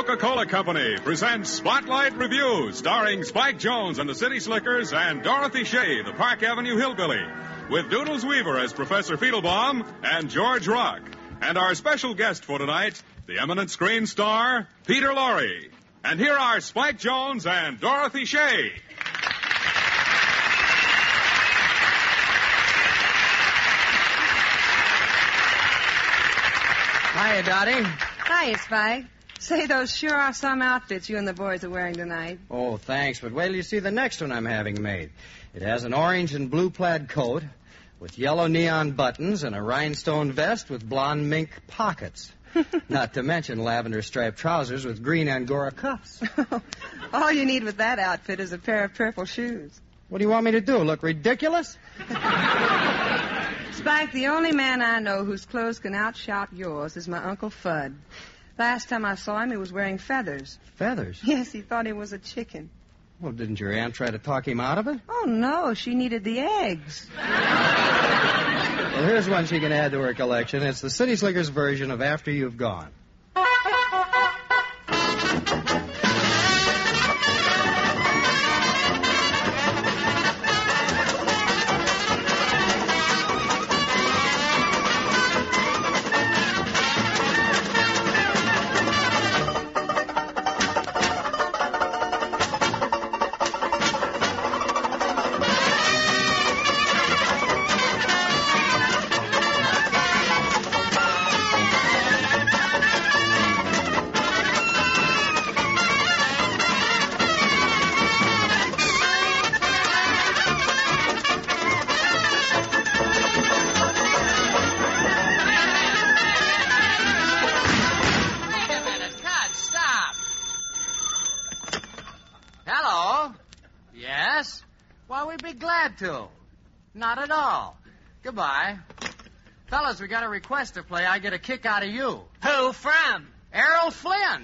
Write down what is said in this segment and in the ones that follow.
Coca-Cola Company presents Spotlight Review, starring Spike Jones and the City Slickers and Dorothy Shea, the Park Avenue Hillbilly, with Doodles Weaver as Professor Fiedelbaum and George Rock. And our special guest for tonight, the eminent screen star, Peter Lorre. And here are Spike Jones and Dorothy Shea. Hiya, Dottie. Hiya, Spike. Say, those sure are some outfits you and the boys are wearing tonight. Oh, thanks, but wait till you see the next one I'm having made. It has an orange and blue plaid coat with yellow neon buttons and a rhinestone vest with blonde mink pockets. Not to mention lavender striped trousers with green Angora cuffs. All you need with that outfit is a pair of purple shoes. What do you want me to do, look ridiculous? Spike, the only man I know whose clothes can outshout yours is my Uncle Fudd. Last time I saw him, he was wearing feathers. Feathers? Yes, he thought he was a chicken. Well, didn't your aunt try to talk him out of it? Oh, no, she needed the eggs. Well, here's one she can add to her collection. It's the City Slickers version of After You've Gone. Well, we'd be glad to. Not at all. Goodbye. Fellas, we got a request to play. I get a kick out of you. Who from? Errol Flynn.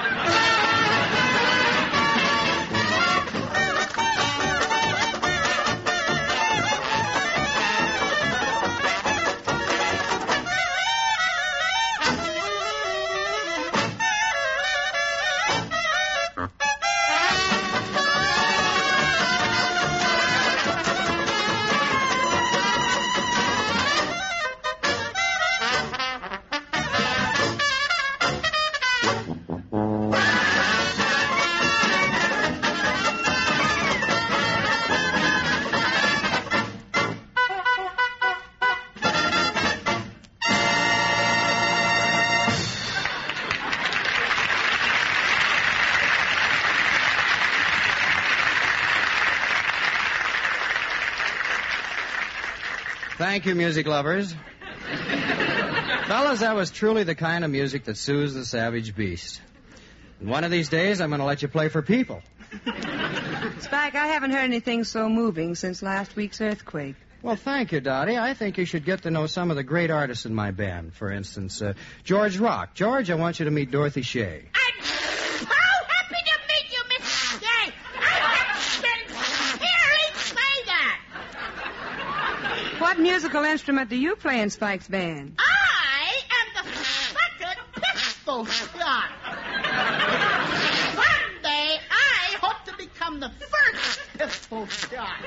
Thank you, music lovers. Fellas, that was truly the kind of music that soothes the savage beast. And one of these days, I'm going to let you play for people. Spike, I haven't heard anything so moving since last week's earthquake. Well, thank you, Dottie. I think you should get to know some of the great artists in my band. For instance, George Rock. George, I want you to meet Dorothy Shea. I'm so happy to meet you, Miss Shea. I've been hearing say that. What musical instrument do you play in Spike's band? I am the second pistol shot. Someday I hope to become the first pistol shot.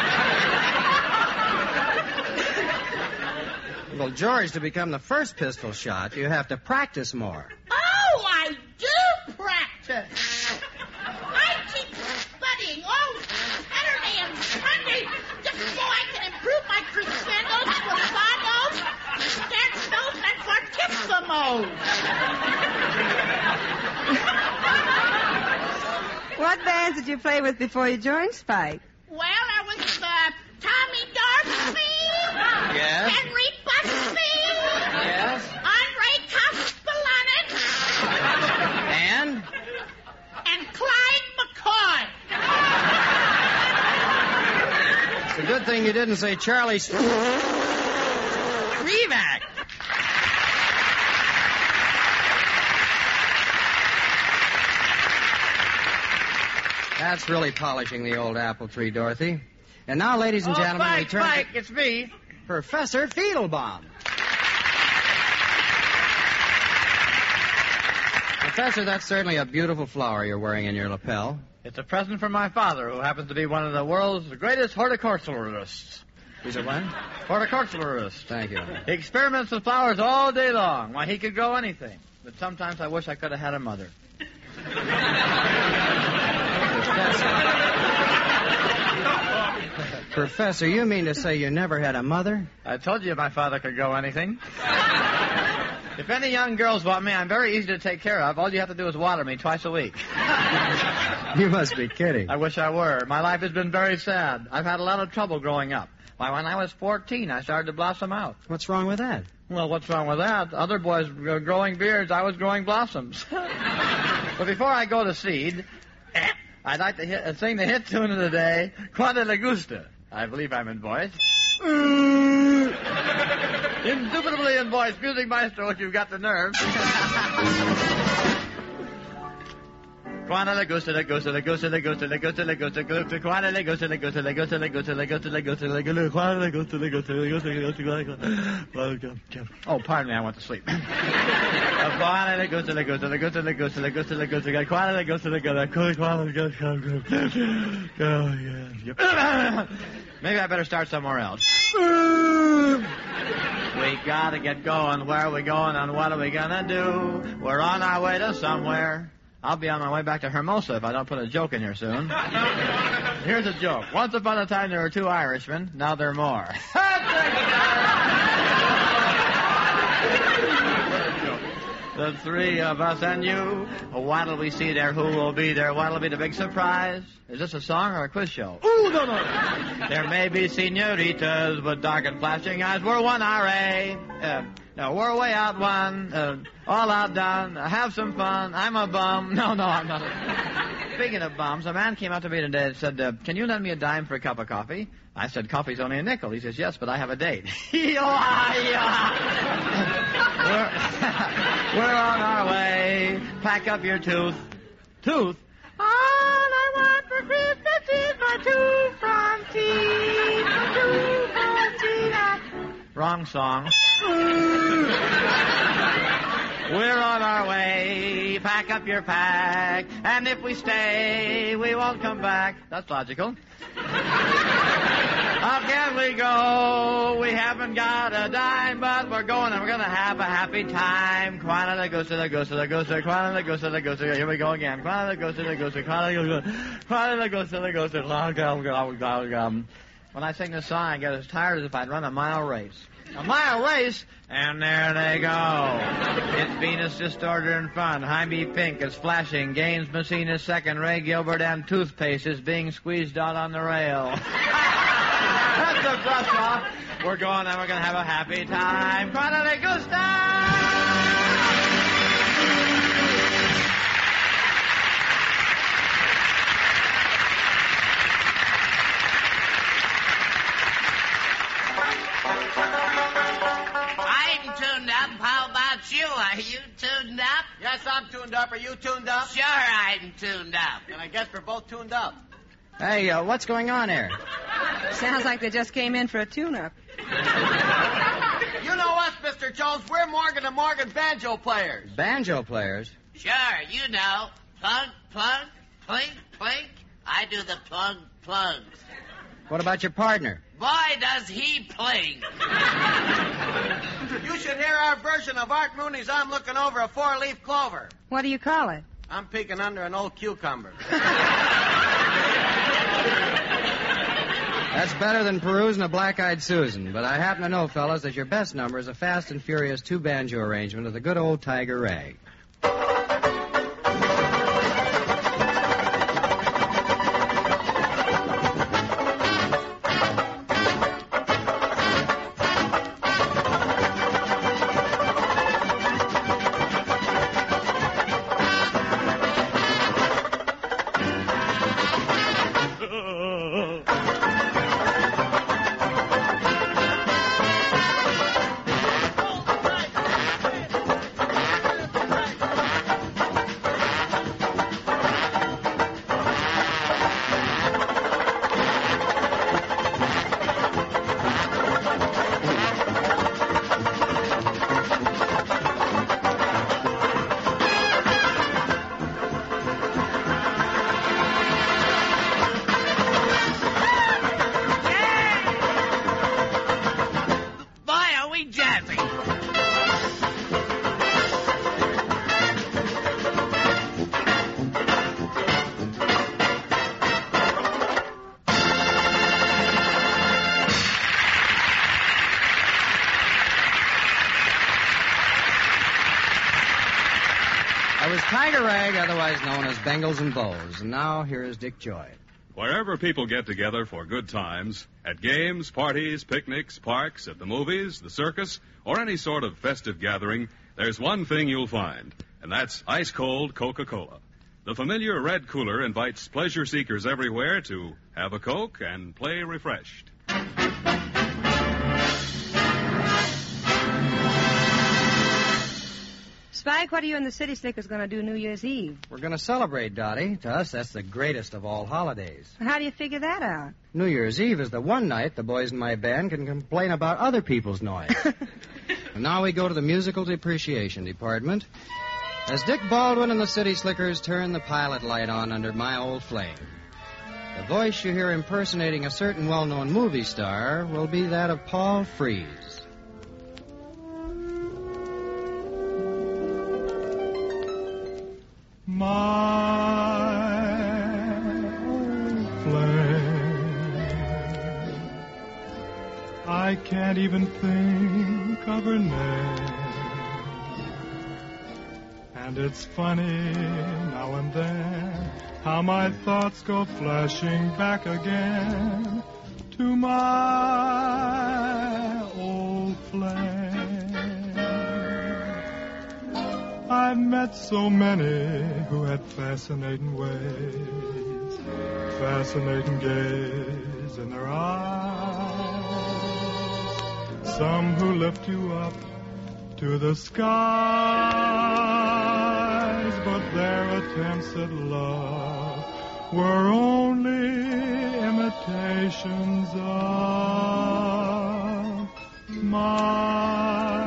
Well, George, to become the first pistol shot, you have to practice more. Oh, I do practice. I keep studying all Saturday and Sunday just so I can improve my crescendos, staccatos, stanzos, and fortissimos. What bands did you play with before you joined Spike? Well, I was Tommy Darcy. Yes? Henry Busby. Yes? Andre Kospolanek. And? And Clyde McCoy. It's a good thing you didn't say Charlie Revac. That's really polishing the old apple tree, Dorothy. And now, ladies and gentlemen, we turn Spike, it's me. Professor Fiedelbaum. Professor, that's certainly a beautiful flower you're wearing in your lapel. It's a present from my father, who happens to be one of the world's greatest horticulturalists. He's a what? Horticulturalist. Thank you. He experiments with flowers all day long. Why, he could grow anything. But sometimes I wish I could have had a mother. Professor, you mean to say you never had a mother? I told you my father could grow anything. If any young girls want me, I'm very easy to take care of. All you have to do is water me twice a week. You must be kidding. I wish I were. My life has been very sad. I've had a lot of trouble growing up. Why, when I was 14, I started to blossom out. What's wrong with that? Well, what's wrong with that? Other boys were growing beards. I was growing blossoms. But before I go to seed, I'd like to sing the hit tune of the day, Quanta Le Gusta. I believe I'm in voice. Indubitably in voice. Music maestro, if you've got the nerve. Quanta Le Gusta, Le Gusta, Le Gusta, Le Gusta, Le Gusta, Le Gusta, Gusta, Quanta Le Gusta, Le Gusta, Le Gusta, Le Gusta, Le Gusta, Le Gusta, Le Gusta, Quanta Le Gusta, Le Gusta, Le Gusta, Le Gusta. Oh, pardon me, I went to sleep. Quanta Le Gusta, Le Gusta, Le Gusta, Le Gusta, Le Gusta, Le Gusta, Quanta Le Gusta, Le Gusta, Quanta Le Gusta. Maybe I better start somewhere else. We gotta get going. Where are we going and what are we gonna do? We're on our way to somewhere. I'll be on my way back to Hermosa if I don't put a joke in here soon. Here's a joke. Once upon a time there were 2 Irishmen. Now there are more. The 3 of us and you. What'll we see there? Who will be there? What'll be the big surprise? Is this a song or a quiz show? Ooh, no. There may be senoritas with dark and flashing eyes. We're one RA. No, we're way out one. All outdone. Have some fun. I'm a bum. No, I'm not. Speaking of bums, a man came up to me today and said, can you lend me a dime for a cup of coffee? I said, coffee's only a nickel. He says, yes, but I have a date. We're on our way. Pack up your tooth. Tooth? All I want for Christmas is my tooth from teeth. My tooth from teeth. Wrong song. We're on our way. Pack up your pack. And if we stay, we won't come back. That's logical. How can we go? We haven't got a dime, but we're going and we're going to have a happy time. Quanta Le Gusta, Le Gusta, Le Gusta, Quanta Le Gusta, Le Gusta. Here we go again. Quanta Le Gusta, Le Gusta, Quanta Le Gusta, Quanta Le Gusta, Le Gusta. When I sing this song, I get as tired as if I'd run a mile race. A mile race, and there they go. It's Venus Distorter in front. Jaime Pink is flashing. Gaines Messina is second. Ray Gilbert and Toothpaste is being squeezed out on the rail. That's the brush off. We're going and we're going to have a happy time. Quanta Le Gusta! I'm tuned up. How about you? Are you tuned up? Yes, I'm tuned up. Are you tuned up? Sure, I'm tuned up. And I guess we're both tuned up. Hey, what's going on here? Sounds like they just came in for a tune-up. You know us, Mr. Jones. We're Morgan & Morgan banjo players. Banjo players? Sure, you know. Plug, plug, plink, plink. I do the plug, plugs. What about your partner? Boy, does he plink. You should hear our version of Art Mooney's I'm Looking Over a Four-Leaf Clover. What do you call it? I'm peeking under an old cucumber. That's better than perusing a Black-Eyed Susan. But I happen to know, fellas, that your best number is a fast and furious 2-banjo arrangement of the good old Tiger Rag. otherwise known as Bengals and Bows. And now, here is Dick Joy. Wherever people get together for good times, at games, parties, picnics, parks, at the movies, the circus, or any sort of festive gathering, there's one thing you'll find, and that's ice-cold Coca-Cola. The familiar red cooler invites pleasure seekers everywhere to have a Coke and play refreshed. Spike, what are you and the City Slickers going to do New Year's Eve? We're going to celebrate, Dottie. To us, that's the greatest of all holidays. How do you figure that out? New Year's Eve is the one night the boys in my band can complain about other people's noise. And now we go to the Musical Depreciation Department. As Dick Baldwin and the City Slickers turn the pilot light on under My Old Flame. The voice you hear impersonating a certain well-known movie star will be that of Paul Frees. My old flame, I can't even think of her name. And it's funny now and then how my thoughts go flashing back again to my old flame. I've met so many who had fascinating ways, fascinating gaze in their eyes. Some who lift you up to the skies, but their attempts at love were only imitations of my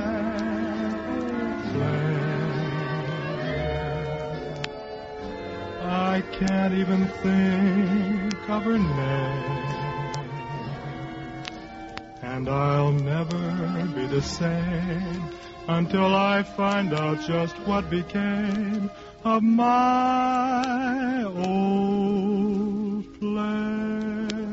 I can't even think of her name, and I'll never be the same until I find out just what became of my old flame.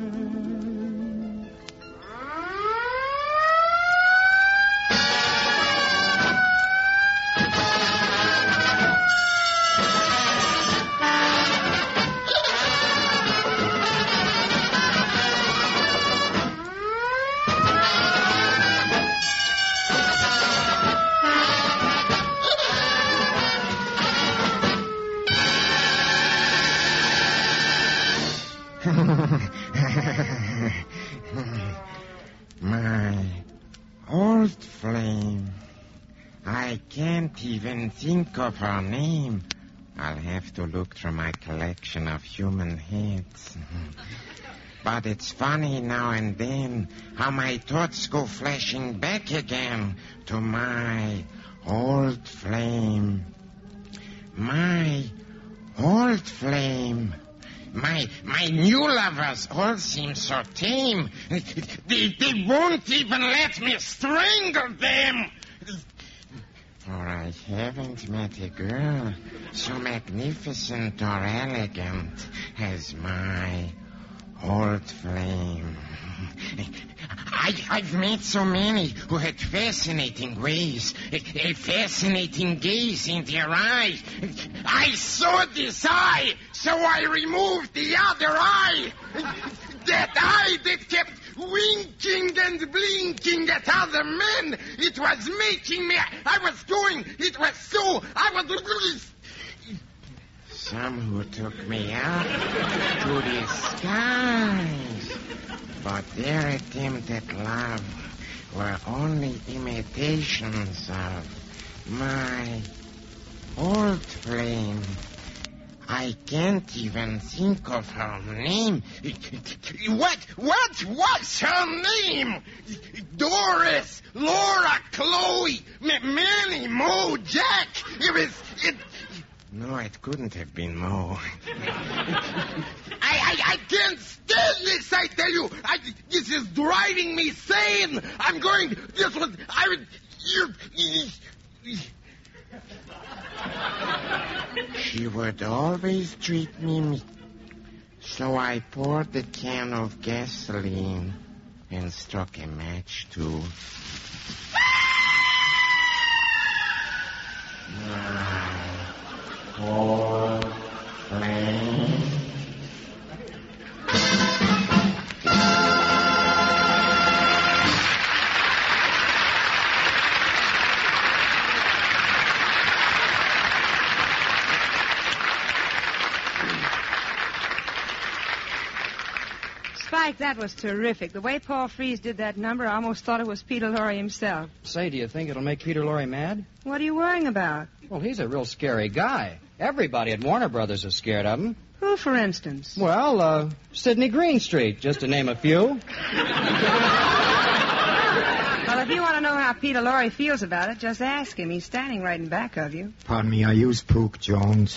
My old flame. I can't even think of her name. I'll have to look through my collection of human heads. But it's funny now and then how my thoughts go flashing back again to my old flame. My old flame. My new lovers all seem so tame. They won't even let me strangle them. For I haven't met a girl so magnificent or elegant as my old flame. I've met so many who had fascinating ways, a fascinating gaze in their eyes. I saw this eye, so I removed the other eye. That eye that kept winking and blinking at other men. It was making me... It was so... Some who took me up to the skies. But their attempt at love were only imitations of my old flame. I can't even think of her name. What was her name? Doris, Laura, Chloe, Manny, Mo, Jack. No, it couldn't have been Mo. I can't stand this, I tell you. This is driving me sane. She would always treat me, so I poured a can of gasoline and struck a match, too. My Old flame. Spike, that was terrific. The way Paul Frees did that number, I almost thought it was Peter Lorre himself. Say, do you think it'll make Peter Lorre mad? What are you worrying about? Well, he's a real scary guy. Everybody at Warner Brothers is scared of him. Who, for instance? Well, Sidney Greenstreet, just to name a few. Well, if you want to know how Peter Lorre feels about it, just ask him. He's standing right in back of you. Pardon me, are you Spook Jones?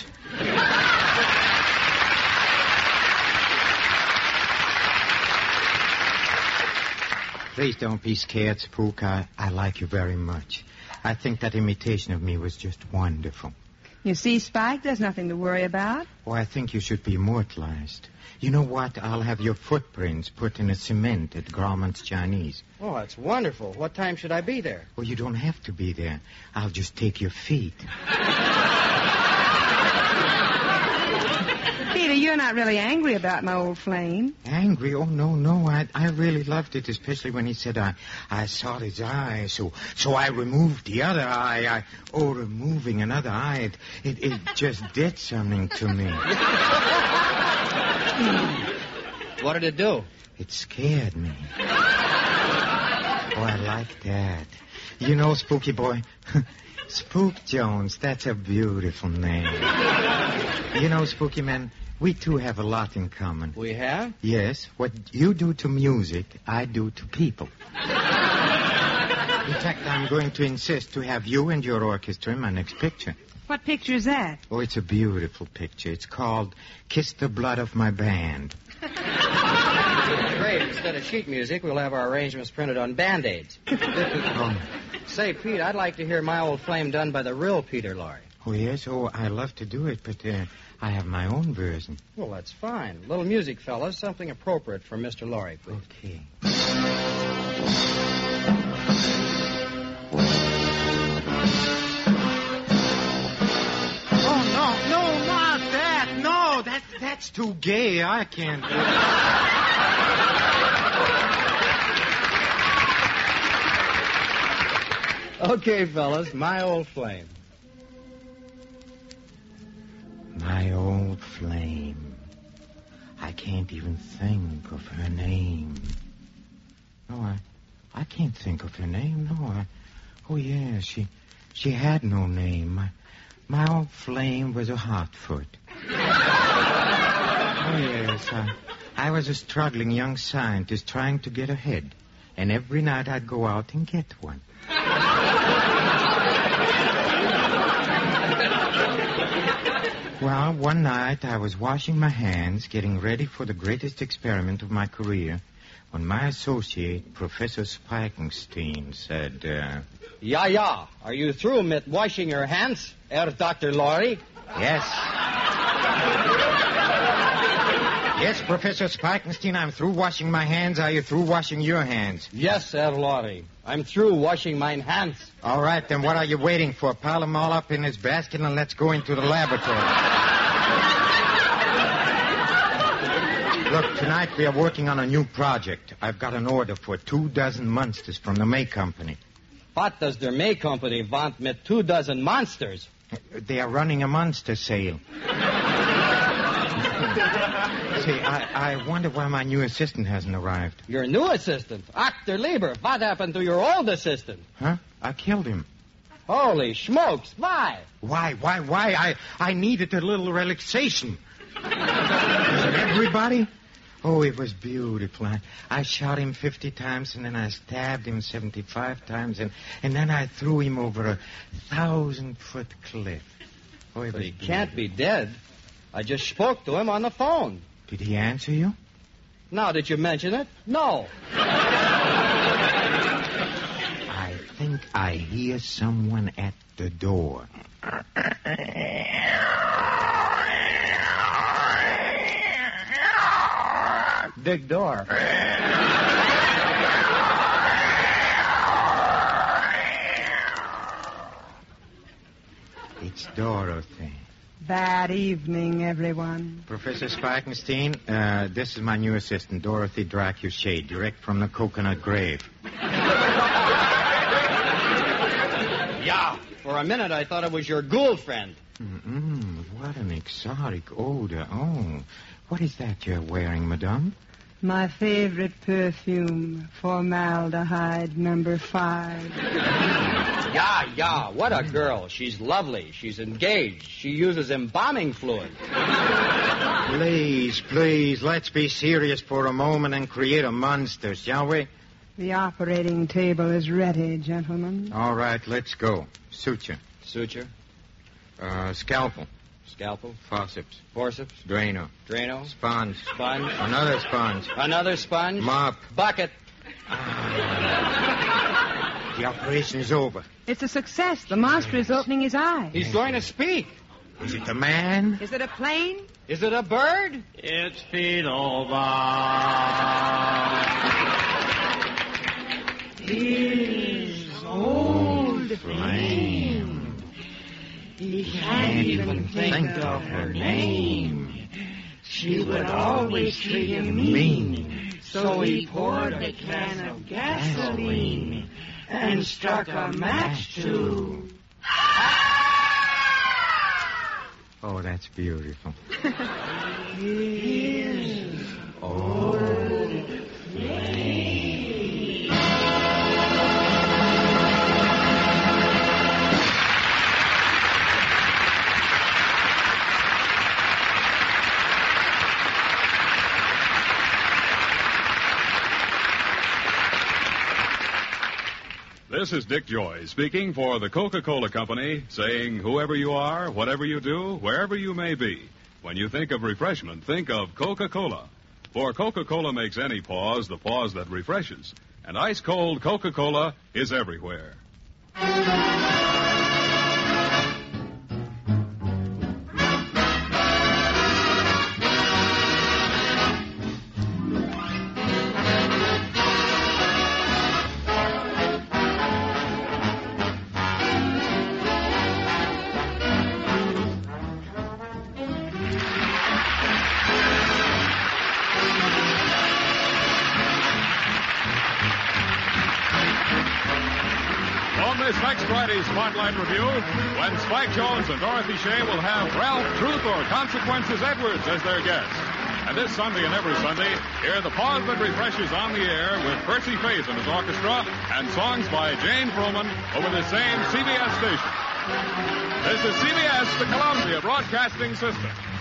Please don't be scared, Spook. I like you very much. I think that imitation of me was just wonderful. You see, Spike, there's nothing to worry about. Oh, I think you should be immortalized. You know what? I'll have your footprints put in a cement at Grauman's Chinese. Oh, that's wonderful. What time should I be there? Well, you don't have to be there. I'll just take your feet. Peter, you're not really angry about my old flame. Angry? Oh, no. I really loved it, especially when he said I saw his eye, so I removed the other eye. Removing another eye, it just did something to me. What did it do? It scared me. Oh, I like that. You know, Spooky boy, Spook Jones, that's a beautiful name. You know, Spooky man, we two have a lot in common. We have? Yes. What you do to music, I do to people. In fact, I'm going to insist to have you and your orchestra in my next picture. What picture is that? Oh, it's a beautiful picture. It's called Kiss the Blood of My Band. Great. Instead of sheet music, we'll have our arrangements printed on Band-Aids. Oh. Say, Pete, I'd like to hear My Old Flame done by the real Peter Lorre. Oh, yes? Oh, I love to do it, but I have my own version. Well, that's fine. A little music, fellas. Something appropriate for Mr. Lorre, please. Okay. Oh, no, not that. No, that's too gay. I can't do it. Okay, fellas. My Old Flame. My old flame. I can't even think of her name. No, I can't think of her name. No, oh, yeah, she had no name. My old flame was a hotfoot. Oh, yes, I was a struggling young scientist trying to get ahead. And every night I'd go out and get one. Well, one night I was washing my hands, getting ready for the greatest experiment of my career, when my associate, Professor Spikenstein, said, Yeah. Are you through with washing your hands, Herr Dr. Lorre? Yes. Yes, Professor Spikenstein, I'm through washing my hands. Are you through washing your hands? Yes, Herr Lorre. I'm through washing mine hands. All right, then what are you waiting for? Pile them all up in this basket and let's go into the laboratory. Look, tonight we are working on a new project. I've got an order for 24 monsters from the May Company. What does the May Company want with 24 monsters? They are running a monster sale. See, I wonder why my new assistant hasn't arrived. Your new assistant? Dr. Lieber, what happened to your old assistant? Huh? I killed him. Holy smokes, why? Why? I needed a little relaxation. Was it everybody? Oh, it was beautiful. I shot him 50 times, and then I stabbed him 75 times, and then I threw him over a 1,000-foot cliff. Oh, but he can't be dead. I just spoke to him on the phone. Did he answer you? Now, did you mention it? No. I think I hear someone at the door. Big door. It's Dorothy. Bad evening, everyone. Professor Spikenstein, this is my new assistant, Dorothy Dracula, direct from the coconut grave. Yeah. For a minute, I thought it was your ghoul friend. What an exotic odor. Oh, what is that you're wearing, madame? My favorite perfume, formaldehyde number 5. Yeah, what a girl. She's lovely. She's engaged. She uses embalming fluid. Please, let's be serious for a moment and create a monster, shall we? The operating table is ready, gentlemen. All right, let's go. Suture. Suture. Scalpel. Scalpel. Forceps. Forceps. Drano. Drano. Sponge. Sponge. Another sponge. Another sponge. Mop. Bucket. The operation is over. It's a success. The monster is opening his eyes. He's going to speak. Is it a man? Is it a plane? Is it a bird? It's Fiddlebomb. His old flame. He can't even think of her name. She would always treat him mean, so he poured a can of gasoline and struck a match to... Oh, that's beautiful. His old flame. This is Dick Joy speaking for the Coca-Cola Company, saying whoever you are, whatever you do, wherever you may be, when you think of refreshment, think of Coca-Cola. For Coca-Cola makes any pause the pause that refreshes. And ice-cold Coca-Cola is everywhere. This next Friday's Spotlight Review, when Spike Jones and Dorothy Shea will have Ralph Truth or Consequences Edwards as their guests. And this Sunday and every Sunday, hear the pause that refreshes on the air with Percy Faith and his orchestra and songs by Jane Froman over the same CBS station. This is CBS, the Columbia Broadcasting System.